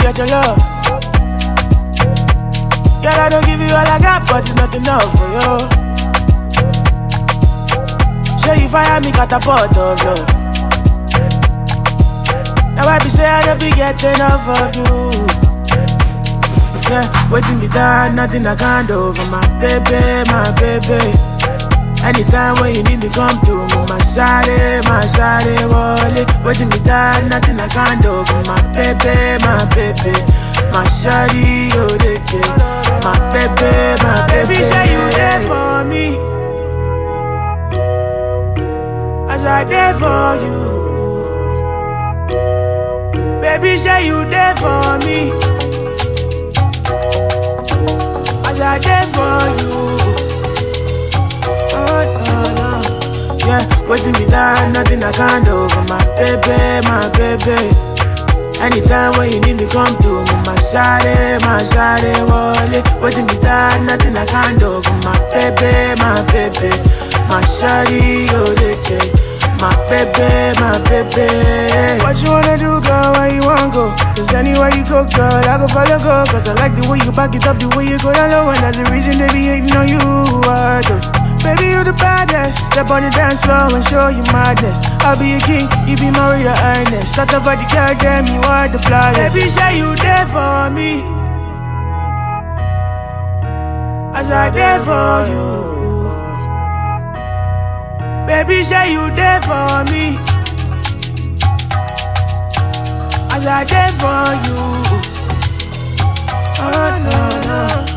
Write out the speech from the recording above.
get your love. Girl, I don't give you all I got, but it's not enough for you. Sure you fire me, catapult of you. Now I be say I don't be getting enough of you. Yeah, waiting me down, nothing I can't do for my baby, my baby. Anytime when you need me, come to me, my shawty, wallet. Waiting me down, nothing I can't do for my baby, my baby. My shawty, oh, they care. My baby, baby, say you there for me. As I there for you. Baby, say you there for me. As I there for you. Oh, no, no. Yeah, waiting me down, nothing I can't do for my baby, my baby. Anytime when you need me, come to me, my shawty, wallet. Waiting me down, nothing I can't do for my baby, my baby. My shawty, oh, they care. My baby, my baby. What you wanna do, girl, where you wanna go? Cause anywhere you go, girl, I go follow, go. Cause I like the way you back it up, the way you go down low. And that's the reason they be hating on you, baby, you the baddest. Step on the dance floor and show you madness. I'll be a king, you be my Royal Highness. Shut up at the girl, damn, you are the flyest. Baby, say you there for me. As I there for you. Baby, say you there for me. As I there for you. Oh, no, no.